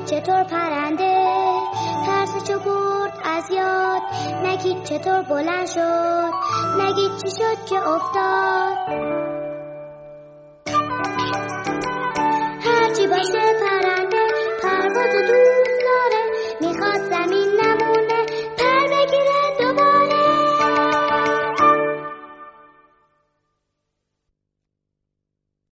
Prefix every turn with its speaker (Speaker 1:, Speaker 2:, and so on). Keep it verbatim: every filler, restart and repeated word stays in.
Speaker 1: چطور پرنده ترسشو برد از یاد، نگید چطور بلند شد، نگید چی شد که افتاد. هرچی باشه پرنده